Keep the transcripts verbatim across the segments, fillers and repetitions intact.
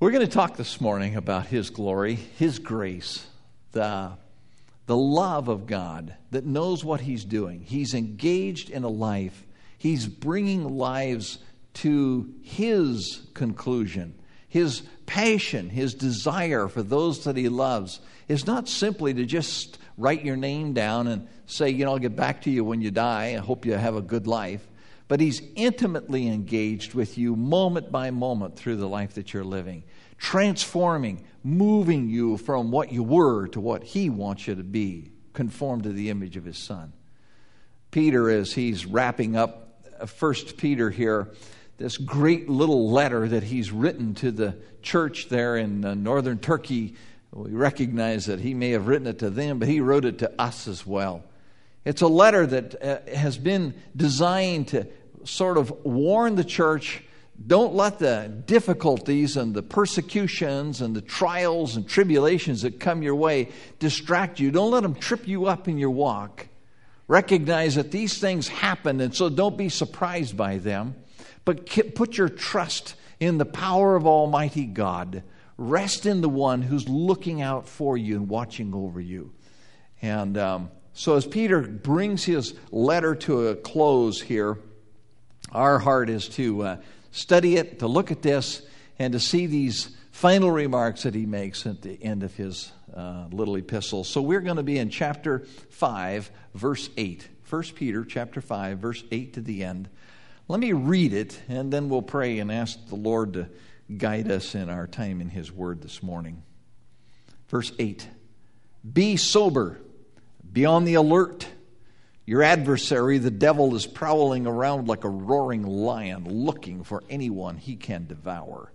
We're going to talk this morning about His glory, His grace, the, the love of God that knows what He's doing. He's engaged in a life. He's bringing lives to His conclusion. His passion, His desire for those that He loves is not simply to just write your name down and say, you know, I'll get back to you when you die. I hope you have a good life. But He's intimately engaged with you moment by moment through the life that you're living, transforming, moving you from what you were to what He wants you to be, conformed to the image of His Son. Peter, as he's wrapping up First Peter here, this great little letter that he's written to the church there in uh, northern Turkey, we recognize that he may have written it to them, but he wrote it to us as well. It's a letter that uh, has been designed to sort of warn the church, don't let the difficulties and the persecutions and the trials and tribulations that come your way distract you. Don't let them trip you up in your walk. Recognize that these things happen, and so don't be surprised by them. But put your trust in the power of Almighty God. Rest in the one who's looking out for you and watching over you. And um, so as Peter brings his letter to a close here, our heart is to uh, study it, to look at this, and to see these final remarks that he makes at the end of his uh, little epistle. So we're going to be in chapter five, verse eight. First Peter chapter five, verse eight to the end. Let me read it, and then we'll pray and ask the Lord to guide us in our time in His Word this morning. Verse eight. Be sober, be on the alert. Your adversary, the devil, is prowling around like a roaring lion, looking for anyone he can devour.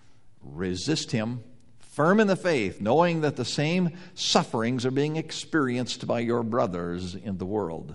Resist him, firm in the faith, knowing that the same sufferings are being experienced by your brothers in the world.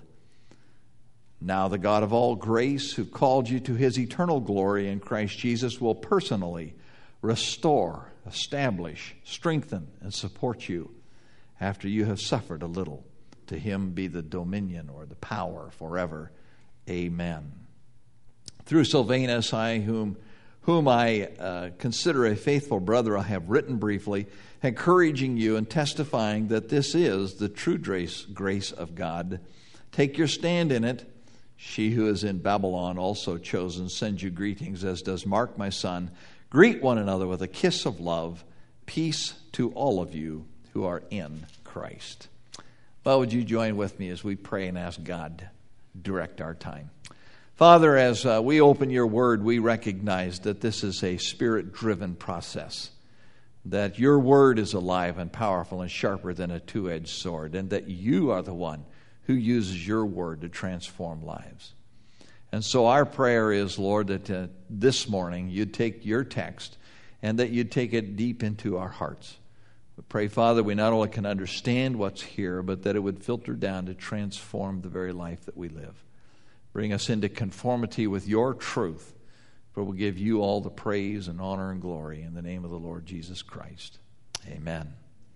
Now the God of all grace, who called you to His eternal glory in Christ Jesus, will personally restore, establish, strengthen, and support you after you have suffered a little. To Him be the dominion or the power forever. Amen. Through Silvanus, I whom whom I uh, consider a faithful brother, I have written briefly, encouraging you and testifying that this is the true grace, grace of God. Take your stand in it. She who is in Babylon, also chosen, sends you greetings, as does Mark, my son. Greet one another with a kiss of love. Peace to all of you who are in Christ. Well, would you join with me as we pray and ask God to direct our time? Father, as uh, we open your word, we recognize that this is a spirit-driven process, that your word is alive and powerful and sharper than a two-edged sword, and that you are the one who uses your word to transform lives. And so our prayer is, Lord, that uh, this morning you'd take your text and that you'd take it deep into our hearts. We pray, Father, we not only can understand what's here, but that it would filter down to transform the very life that we live. Bring us into conformity with your truth, for we'll give you all the praise and honor and glory in the name of the Lord Jesus Christ. Amen.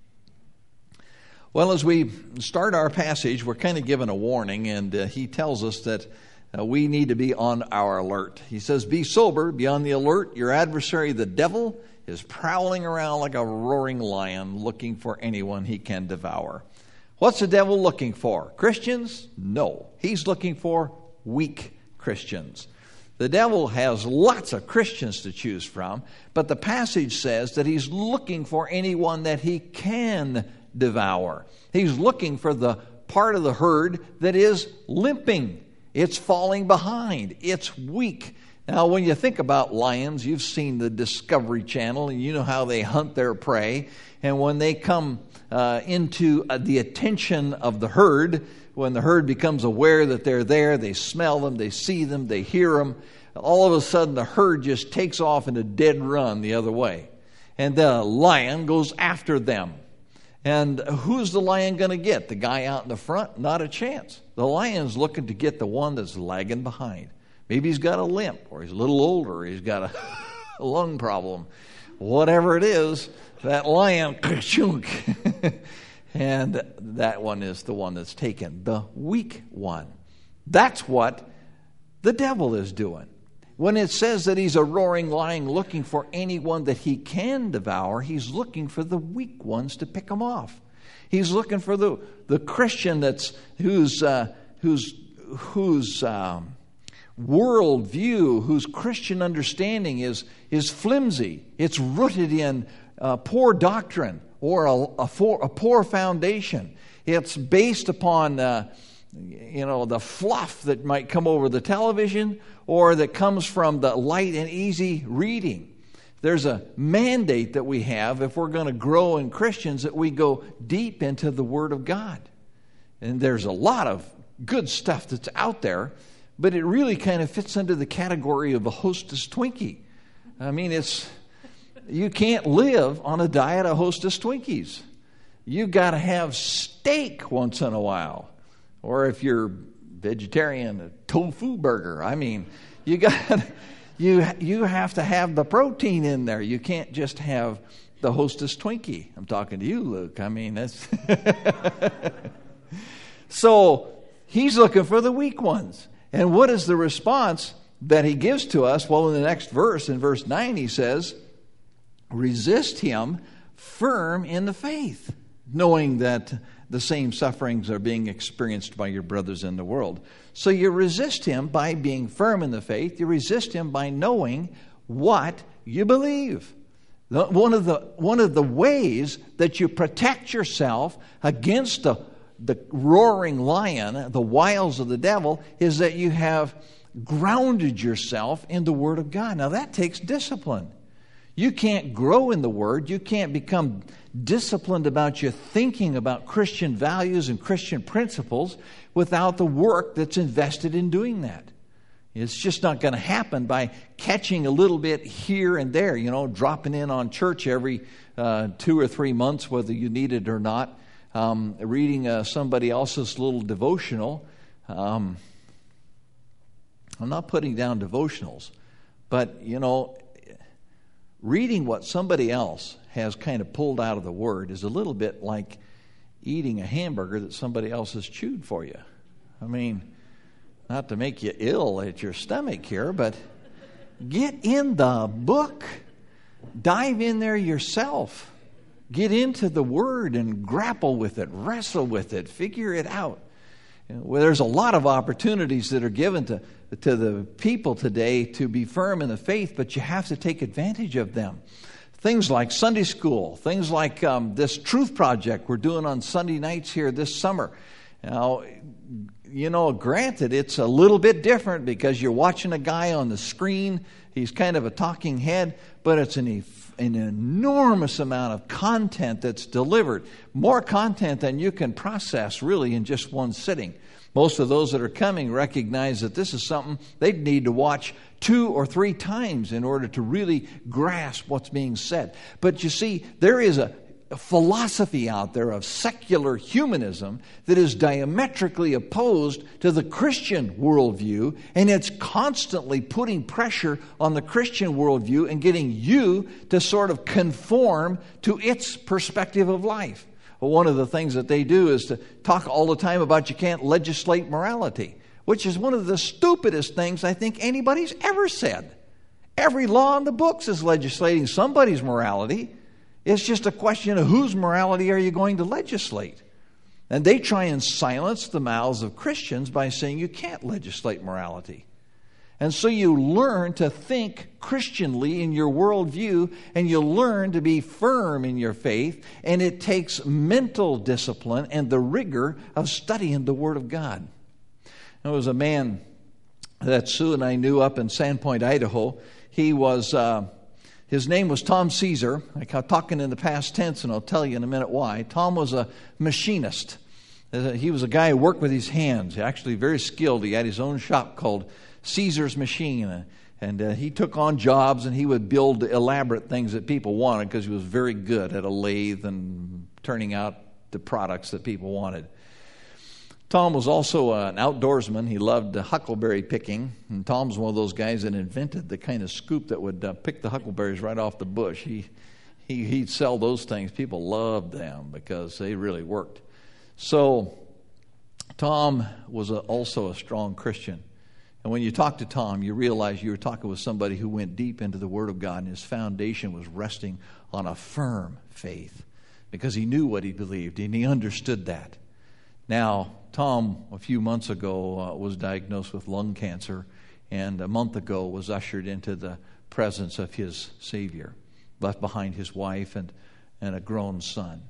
Well, as we start our passage, we're kind of given a warning, and uh, he tells us that uh, we need to be on our alert. He says, be sober, be on the alert. Your adversary, the devil, is prowling around like a roaring lion, looking for anyone he can devour. What's the devil looking for? Christians? No. He's looking for weak Christians. The devil has lots of Christians to choose from, but the passage says that he's looking for anyone that he can devour. He's looking for the part of the herd that is limping. It's falling behind. It's weak. Now, when you think about lions, you've seen the Discovery Channel, and you know how they hunt their prey. And when they come uh, into uh, the attention of the herd, when the herd becomes aware that they're there, they smell them, they see them, they hear them, all of a sudden the herd just takes off in a dead run the other way. And the lion goes after them. And who's the lion going to get? The guy out in the front? Not a chance. The lion's looking to get the one that's lagging behind. Maybe he's got a limp, or he's a little older, or he's got a, a lung problem. Whatever it is, that lion, and that one is the one that's taken, the weak one. That's what the devil is doing. when it says that he's a roaring lion looking for anyone that he can devour, he's looking for the weak ones to pick them off. He's looking for the, the Christian that's whose uh, whose whose um, worldview, whose Christian understanding is is flimsy. It's rooted in uh, poor doctrine or a, a, for, a poor foundation. It's based upon uh, you know the fluff that might come over the television, or that comes from the light and easy reading. There's a mandate that we have if we're going to grow in Christians, that we go deep into the Word of God. And there's a lot of good stuff that's out there, but it really kind of fits under the category of a Hostess Twinkie. I mean, it's you can't live on a diet of Hostess Twinkies. You've got to have steak once in a while. Or if you're vegetarian, a tofu burger. I mean, you got you you have to have the protein in there. You can't just have the Hostess Twinkie. I'm talking to you, Luke. I mean, that's so he's looking for the weak ones. And what is the response that he gives to us? Well, in the next verse, in verse nine, he says, resist him firm in the faith, knowing that the same sufferings are being experienced by your brothers in the world. So you resist him by being firm in the faith. You resist him by knowing what you believe. One of the, one of the ways that you protect yourself against the, the roaring lion, the wiles of the devil, is that you have grounded yourself in the Word of God. Now that takes discipline. You can't grow in the Word. You can't become disciplined about your thinking about Christian values and Christian principles without the work that's invested in doing that. It's just not going to happen by catching a little bit here and there, you know, dropping in on church every uh, two or three months, whether you need it or not, um, reading uh, somebody else's little devotional. Um, I'm not putting down devotionals, but, you know, reading what somebody else has kind of pulled out of the Word is a little bit like eating a hamburger that somebody else has chewed for you. I mean, not to make you ill at your stomach here, but get in the book. Dive in there yourself. Get into the Word and grapple with it, wrestle with it, figure it out. Well, there's a lot of opportunities that are given to, to the people today to be firm in the faith, but you have to take advantage of them. Things like Sunday school, things like um, this Truth Project we're doing on Sunday nights here this summer. Now, you know, granted, it's a little bit different because you're watching a guy on the screen. He's kind of a talking head, but it's an, an enormous amount of content that's delivered. More content than you can process really in just one sitting. Most of those that are coming recognize that this is something they need to watch two or three times in order to really grasp what's being said. But you see, there is a, a philosophy out there of secular humanism that is diametrically opposed to the Christian worldview, and it's constantly putting pressure on the Christian worldview and getting you to sort of conform to its perspective of life. Well, one of the things that they do is to talk all the time about you can't legislate morality, which is one of the stupidest things I think anybody's ever said. Every law in the books is legislating somebody's morality. It's just a question of whose morality are you going to legislate. And they try and silence the mouths of Christians by saying you can't legislate morality. And so you learn to think Christianly in your worldview, and you learn to be firm in your faith, and it takes mental discipline and the rigor of studying the Word of God. There was a man that Sue and I knew up in Sandpoint, Idaho. He was, uh, his name was Tom Caesar. I'm talking in the past tense, and I'll tell you in a minute why. Tom was a machinist. He was a guy who worked with his hands, actually very skilled. He had his own shop called Caesar's Machine, and uh, he took on jobs, and he would build elaborate things that people wanted because he was very good at a lathe and turning out the products that people wanted. Tom was also an outdoorsman. He loved huckleberry picking, and Tom's one of those guys that invented the kind of scoop that would uh, pick the huckleberries right off the bush. He, he, he'd sell those things. People loved them because they really worked. So Tom was a, also a strong Christian. And when you talk to Tom, you realize you were talking with somebody who went deep into the Word of God, and his foundation was resting on a firm faith because he knew what he believed and he understood that. Now, Tom, a few months ago, uh, was diagnosed with lung cancer, and a month ago was ushered into the presence of his Savior, left behind his wife and, and a grown son.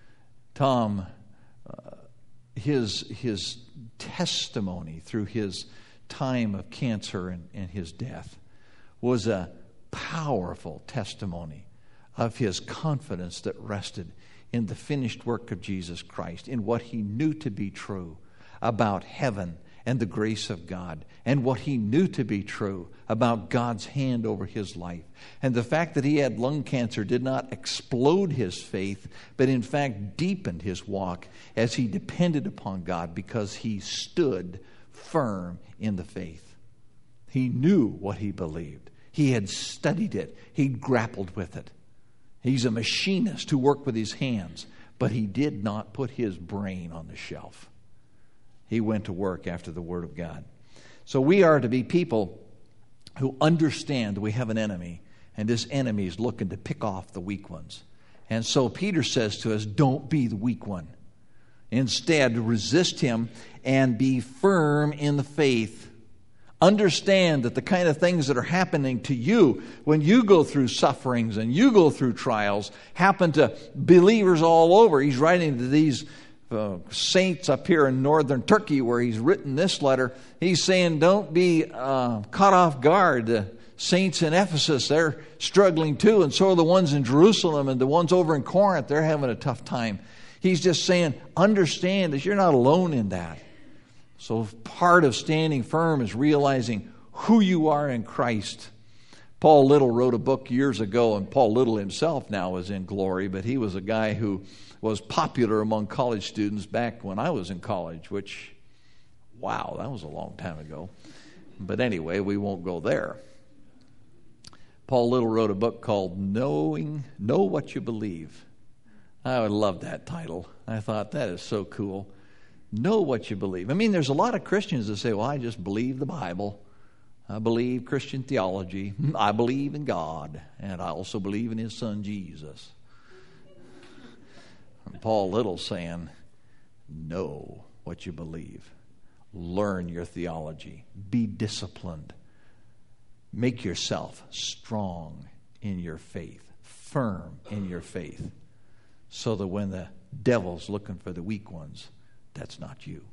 Tom, uh, his, his testimony through his time of cancer and, and his death was a powerful testimony of his confidence that rested in the finished work of Jesus Christ, in what he knew to be true about heaven and the grace of God, and what he knew to be true about God's hand over his life. And the fact that he had lung cancer did not explode his faith, but in fact deepened his walk as he depended upon God because he stood firm in the faith. He knew what he believed. He had studied it. He grappled with it. He's a machinist who worked with his hands, but he did not put his brain on the shelf. He went to work after the Word of God. So we are to be people who understand we have an enemy, and this enemy is looking to pick off the weak ones. And so Peter says to us, don't be the weak one. Instead, resist him and be firm in the faith. Understand that the kind of things that are happening to you when you go through sufferings and you go through trials happen to believers all over. He's writing to these uh, saints up here in northern Turkey where he's written this letter. He's saying, don't be uh, caught off guard. The saints in Ephesus, they're struggling too, and so are the ones in Jerusalem, and the ones over in Corinth, they're having a tough time. He's just saying, understand that you're not alone in that. So part of standing firm is realizing who you are in Christ. Paul Little wrote a book years ago, and Paul Little himself now is in glory, but he was a guy who was popular among college students back when I was in college, which, wow, that was a long time ago. But anyway, we won't go there. Paul Little wrote a book called Knowing, Know What You Believe. I would love that title. I thought, that is so cool. Know what you believe. I mean, there's a lot of Christians that say, well, I just believe the Bible. I believe Christian theology. I believe in God. And I also believe in His Son, Jesus. And Paul Little saying, know what you believe. Learn your theology. Be disciplined. Make yourself strong in your faith. Firm in your faith. So that when the devil's looking for the weak ones, that's not you.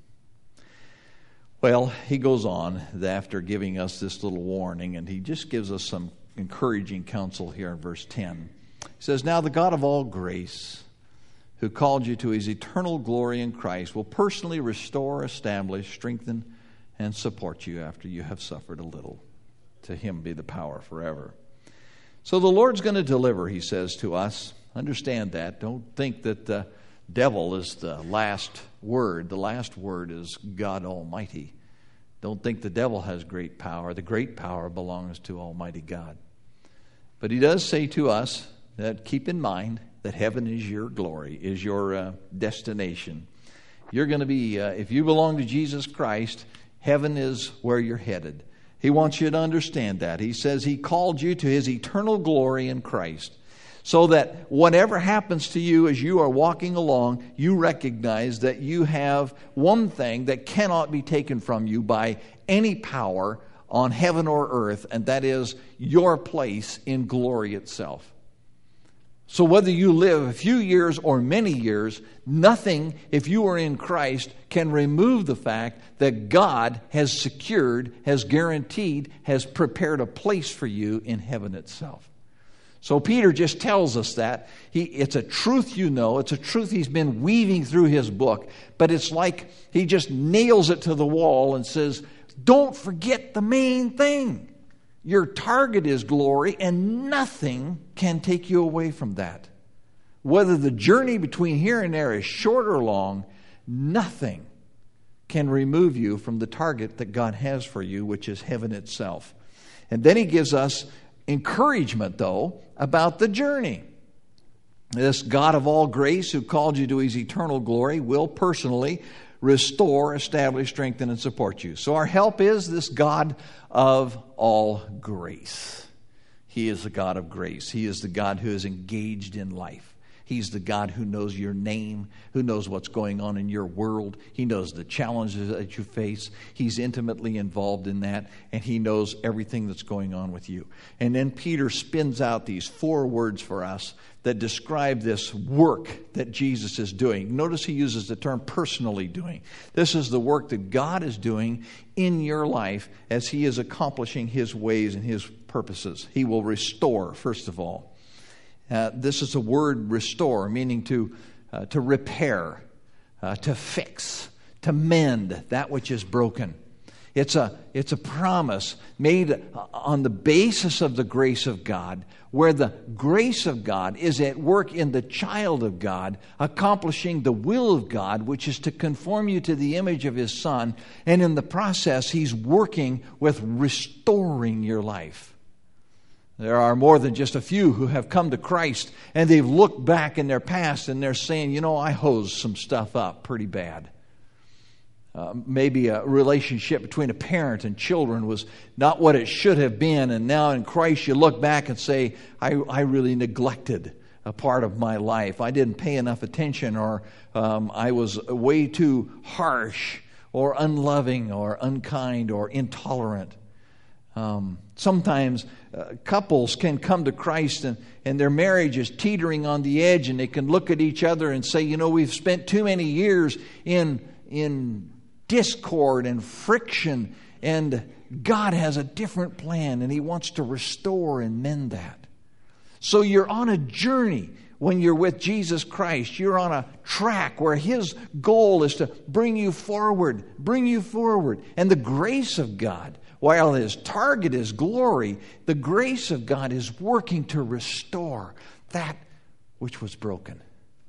Well, he goes on after giving us this little warning, and he just gives us some encouraging counsel here in verse ten. He says, now the God of all grace, who called you to His eternal glory in Christ, will personally restore, establish, strengthen, and support you after you have suffered a little. To Him be the power forever. So the Lord's going to deliver, he says to us. Understand that. Don't think that the devil is the last word. The last word is God Almighty. Don't think the devil has great power. The great power belongs to Almighty God. But he does say to us that keep in mind that heaven is your glory, is your uh, destination. You're going to be, uh, if you belong to Jesus Christ, heaven is where you're headed. He wants you to understand that. He says He called you to His eternal glory in Christ. So that whatever happens to you as you are walking along, you recognize that you have one thing that cannot be taken from you by any power on heaven or earth, and that is your place in glory itself. So whether you live a few years or many years, nothing, if you are in Christ, can remove the fact that God has secured, has guaranteed, has prepared a place for you in heaven itself. So Peter just tells us that. He, it's a truth you know. It's a truth he's been weaving through his book. But it's like he just nails it to the wall and says, don't forget the main thing. Your target is glory, and nothing can take you away from that. Whether the journey between here and there is short or long, nothing can remove you from the target that God has for you, which is heaven itself. And then he gives us encouragement, though, about the journey. This God of all grace who called you to His eternal glory will personally restore, establish, strengthen, and support you. So our help is this God of all grace. He is the God of grace. He is the God who is engaged in life. He's the God who knows your name, who knows what's going on in your world. He knows the challenges that you face. He's intimately involved in that, and he knows everything that's going on with you. And then Peter spins out these four words for us that describe this work that Jesus is doing. Notice he uses the term personally doing. This is the work that God is doing in your life as he is accomplishing his ways and his purposes. He will restore, first of all. Uh, this is a word, restore, meaning to uh, to repair, uh, to fix, to mend that which is broken. It's a it's a promise made on the basis of the grace of God, where the grace of God is at work in the child of God, accomplishing the will of God, which is to conform you to the image of his Son. And in the process, he's working with restoring your life. There are more than just a few who have come to Christ and they've looked back in their past and they're saying, you know, I hosed some stuff up pretty bad. Uh, maybe a relationship between a parent and children was not what it should have been, and now in Christ you look back and say, I, I really neglected a part of my life. I didn't pay enough attention, or um, I was way too harsh or unloving or unkind or intolerant. Um, sometimes uh, couples can come to Christ and, and their marriage is teetering on the edge, and they can look at each other and say, you know, we've spent too many years in in discord and friction, and God has a different plan, and he wants to restore and mend that. So you're on a journey when you're with Jesus Christ. You're on a track where his goal is to bring you forward, bring you forward. And the grace of God, while his target is glory, the grace of God is working to restore that which was broken.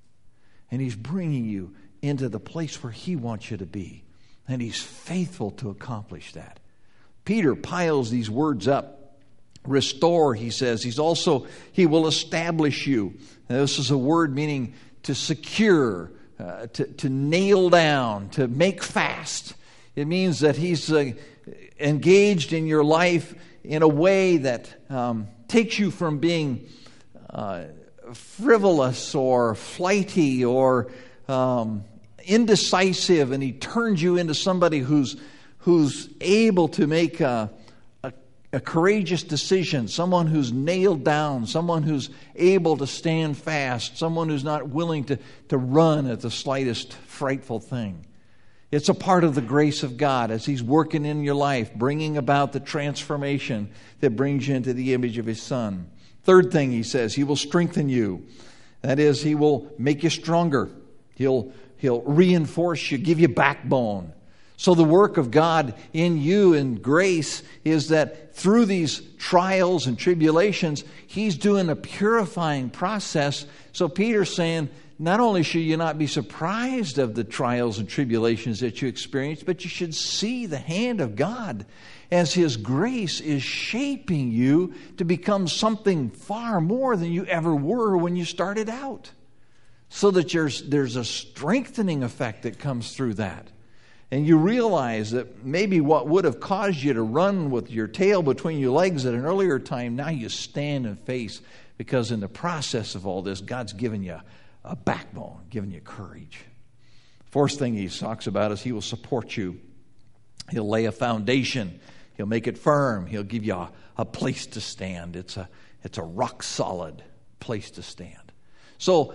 And he's bringing you into the place where he wants you to be. And he's faithful to accomplish that. Peter piles these words up. Restore, he says. He's also, he will establish you. Now, this is a word meaning to secure, uh, to, to nail down, to make fast. It means that he's uh, engaged in your life in a way that um, takes you from being uh, frivolous or flighty or um, indecisive, and he turns you into somebody who's who's able to make a, a, a courageous decision, someone who's nailed down, someone who's able to stand fast, someone who's not willing to, to run at the slightest frightful thing. It's a part of the grace of God as he's working in your life, bringing about the transformation that brings you into the image of his Son. Third thing he says, he will strengthen you. That is, he will make you stronger. He'll, he'll reinforce you, give you backbone. So the work of God in you in grace is that through these trials and tribulations, he's doing a purifying process. So Peter's saying, not only should you not be surprised of the trials and tribulations that you experience, but you should see the hand of God as his grace is shaping you to become something far more than you ever were when you started out. So that there's, there's a strengthening effect that comes through that. And you realize that maybe what would have caused you to run with your tail between your legs at an earlier time, now you stand and face, because in the process of all this, God's given you a backbone, given you courage. Fourth thing he talks about is he will support you. He'll lay a foundation. He'll make it firm. He'll give you a, a place to stand. It's a, it's a rock solid place to stand. So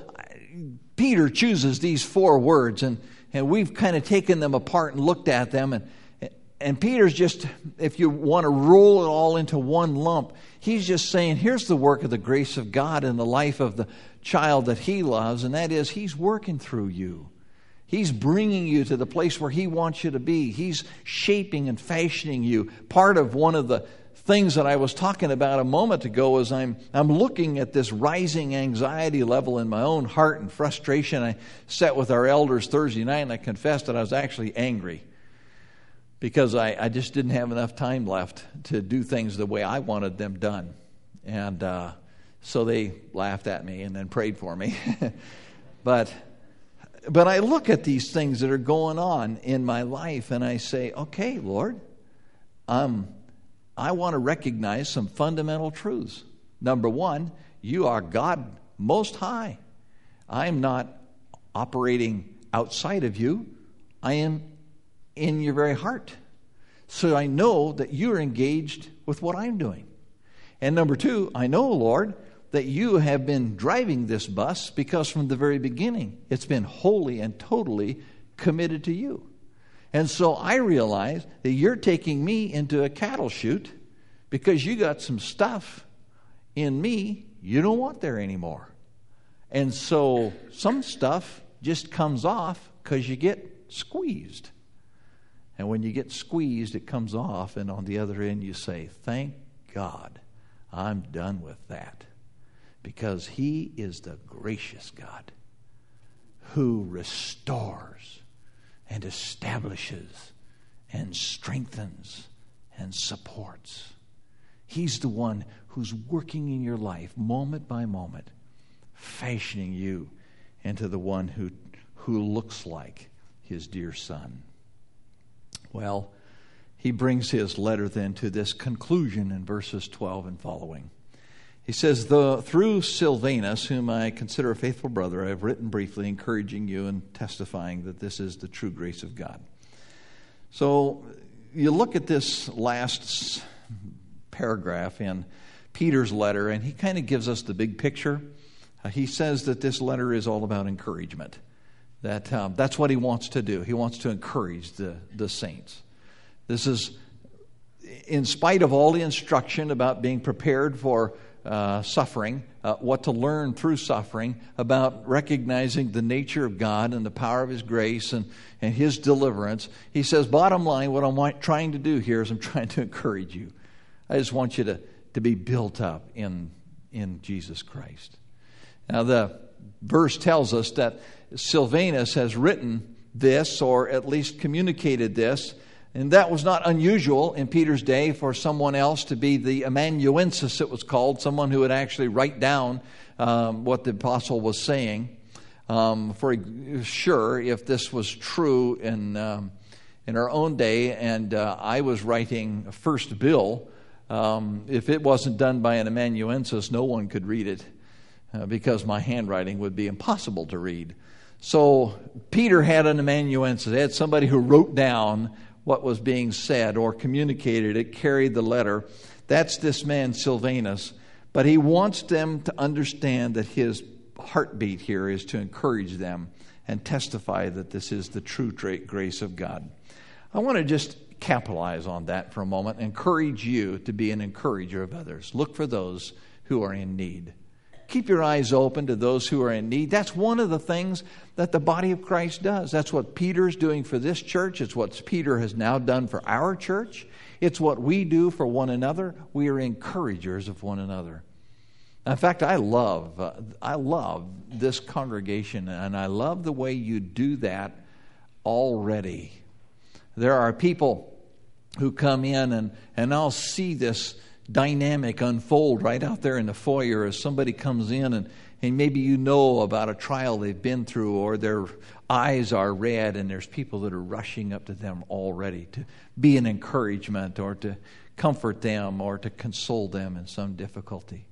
Peter chooses these four words, and And we've kind of taken them apart and looked at them. And, and Peter's just, if you want to roll it all into one lump, he's just saying, here's the work of the grace of God in the life of the child that he loves. And that is, he's working through you. He's bringing you to the place where he wants you to be. He's shaping and fashioning you. Part of one of the things that I was talking about a moment ago is I'm I'm looking at this rising anxiety level in my own heart and frustration. I sat with our elders Thursday night and I confessed that I was actually angry because I, I just didn't have enough time left to do things the way I wanted them done. And uh, so they laughed at me and then prayed for me. But but I look at these things that are going on in my life and I say, okay, Lord, um, I want to recognize some fundamental truths. Number one, you are God Most High. I am not operating outside of you. I am in your very heart. So I know that you're engaged with what I'm doing. And number two, I know, Lord, that you have been driving this bus because from the very beginning, it's been wholly and totally committed to you. And so I realize that you're taking me into a cattle chute because you got some stuff in me you don't want there anymore. And so some stuff just comes off because you get squeezed. And when you get squeezed, it comes off, and on the other end you say, thank God, I'm done with that. Because He is the gracious God who restores and establishes and strengthens and supports. He's the one who's working in your life moment by moment, fashioning you into the one who, who looks like His dear Son. Well, he brings his letter then to this conclusion in verses twelve and following. He says, the, through Silvanus, whom I consider a faithful brother, I have written briefly, encouraging you and testifying that this is the true grace of God. So you look at this last paragraph in Peter's letter, and he kind of gives us the big picture. Uh, he says that this letter is all about encouragement. That um, that's what he wants to do. He wants to encourage the, the saints. This is, in spite of all the instruction about being prepared for uh, suffering, uh, what to learn through suffering, about recognizing the nature of God and the power of His grace and, and His deliverance, he says, bottom line, what I'm trying to do here is I'm trying to encourage you. I just want you to, to be built up in, in Jesus Christ. Now, the verse tells us that Silvanus has written this, or at least communicated this, and that was not unusual in Peter's day for someone else to be the amanuensis, it was called, someone who would actually write down um, what the apostle was saying. Um, for sure, if this was true in um, in our own day, and uh, I was writing a first bill, um, if it wasn't done by an amanuensis, no one could read it. Uh, because my handwriting would be impossible to read. So Peter had an amanuensis. He had somebody who wrote down what was being said or communicated it, carried the letter. That's this man Silvanus. But he wants them to understand that his heartbeat here is to encourage them and testify that this is the true grace of God. I want to just capitalize on that for a moment. Encourage you to be an encourager of others. Look for those who are in need. Keep your eyes open to those who are in need. That's one of the things that the body of Christ does. That's what Peter's doing for this church. It's what Peter has now done for our church. It's what we do for one another. We are encouragers of one another. In fact, I love, uh, I love this congregation, and I love the way you do that already. There are people who come in, and, and I'll see this dynamic unfold right out there in the foyer as somebody comes in and, and maybe you know about a trial they've been through, or their eyes are red and there's people that are rushing up to them already to be an encouragement or to comfort them or to console them in some difficulty.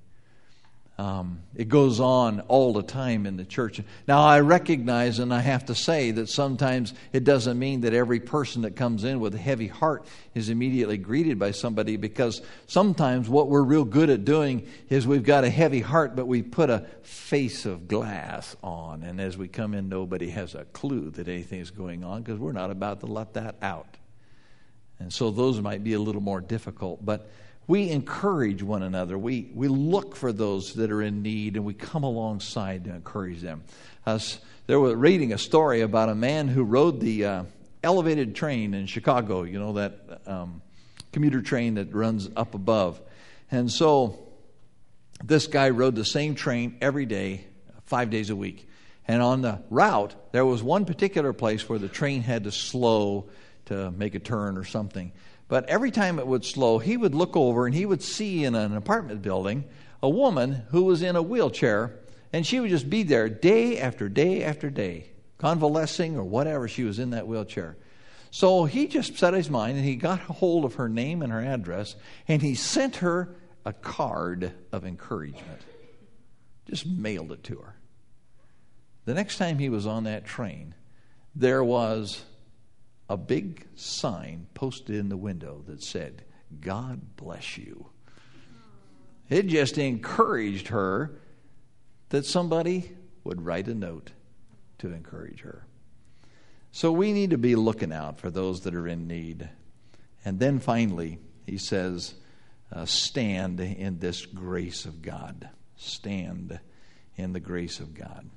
Um, it goes on all the time in the church. Now, I recognize and I have to say that sometimes it doesn't mean that every person that comes in with a heavy heart is immediately greeted by somebody, because sometimes what we're real good at doing is we've got a heavy heart, but we put a face of glass on. And as we come in, nobody has a clue that anything's going on because we're not about to let that out. And so those might be a little more difficult, but we encourage one another. We we look for those that are in need, and we come alongside to encourage them. Uh, they were reading a story about a man who rode the uh, elevated train in Chicago, you know, that um, commuter train that runs up above. And so this guy rode the same train every day, five days a week. And on the route, there was one particular place where the train had to slow to make a turn or something. But every time it would slow, he would look over and he would see in an apartment building a woman who was in a wheelchair, and she would just be there day after day after day. convalescing or whatever. She was in that wheelchair. So he just set his mind, and he got a hold of her name and her address, and he sent her a card of encouragement. Just mailed it to her. The next time he was on that train, there was a big sign posted in the window that said, "God bless you." It just encouraged her that somebody would write a note to encourage her. So we need to be looking out for those that are in need. And then finally, he says, uh, stand in this grace of God. Stand in the grace of God.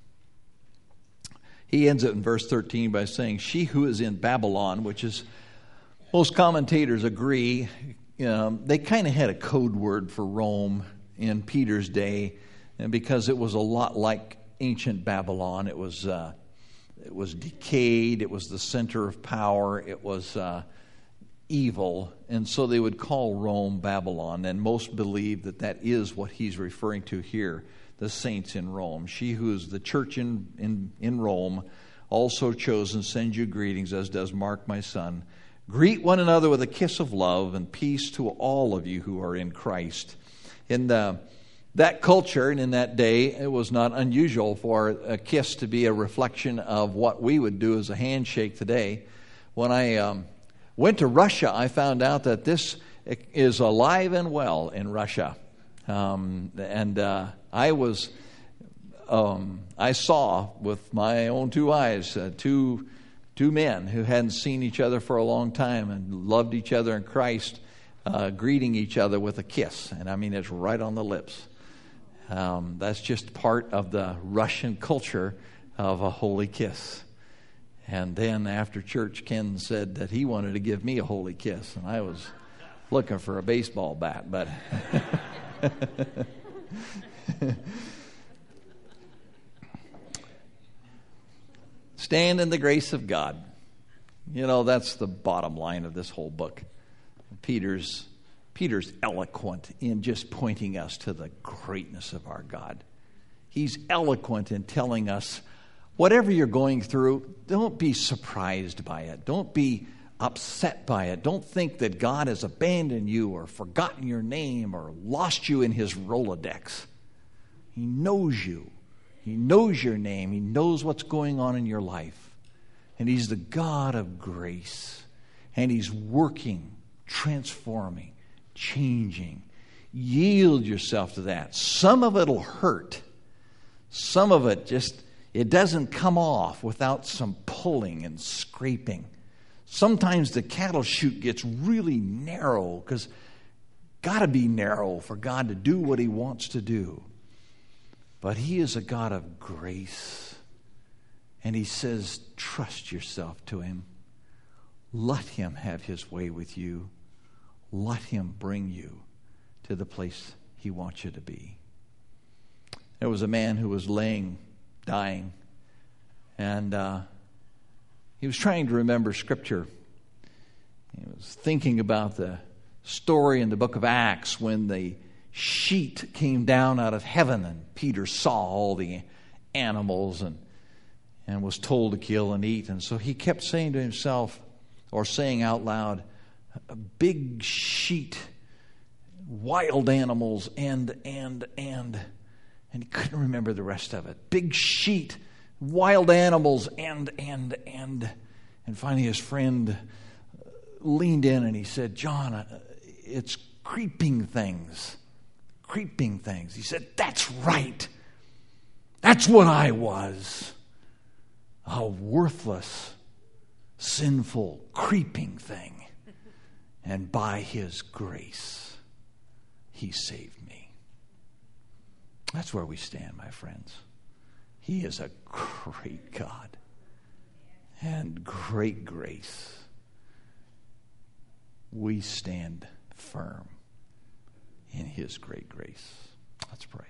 He ends it in verse thirteen by saying, she who is in Babylon, which is, most commentators agree, um, they kind of had a code word for Rome in Peter's day, and because it was a lot like ancient Babylon. It was uh, it was decayed. It was the center of power. It was uh, evil, and so they would call Rome Babylon. And most believe that that is what he's referring to here. The saints in Rome. She who is the church in, in, in Rome, also chosen, sends you greetings, as does Mark, my son. Greet one another with a kiss of love, and peace to all of you who are in Christ. In the, that culture and in that day, it was not unusual for a kiss to be a reflection of what we would do as a handshake today. When I um, went to Russia, I found out that this is alive and well in Russia. Um, and uh, I was, um, I saw with my own two eyes, uh, two, two men who hadn't seen each other for a long time and loved each other in Christ, uh, greeting each other with a kiss. And I mean, it's right on the lips. Um, that's just part of the Russian culture of a holy kiss. And then after church, Ken said that he wanted to give me a holy kiss. And I was looking for a baseball bat, but... Stand in the grace of God. You know, that's the bottom line of this whole book. Peter's Peter's eloquent in just pointing us to the greatness of our God. He's eloquent in telling us, whatever you're going through, don't be surprised by it. Don't be upset by it. Don't think that God has abandoned you or forgotten your name or lost you in his Rolodex. He knows you. He knows your name. He knows what's going on in your life. And he's the God of grace. And he's working, transforming, changing. Yield yourself to that. Some of it'll hurt. Some of it just, it doesn't come off without some pulling and scraping. Sometimes the cattle chute gets really narrow because got to be narrow for God to do what he wants to do. But he is a God of grace. And he says, trust yourself to him. Let him have his way with you. Let him bring you to the place he wants you to be. There was a man who was laying, dying, and uh, he was trying to remember Scripture. He was thinking about the story in the book of Acts when the sheet came down out of heaven and Peter saw all the animals and, and was told to kill and eat. And so he kept saying to himself, or saying out loud, a big sheet, wild animals, and, and, and. And he couldn't remember the rest of it. Big sheet, wild animals, and, and, and. And finally his friend leaned in and he said, John, it's creeping things. Creeping things. He said, that's right. That's what I was. A worthless, sinful, creeping thing. And by his grace, he saved me. That's where we stand, my friends. He is a great God and great grace. We stand firm in his great grace. Let's pray.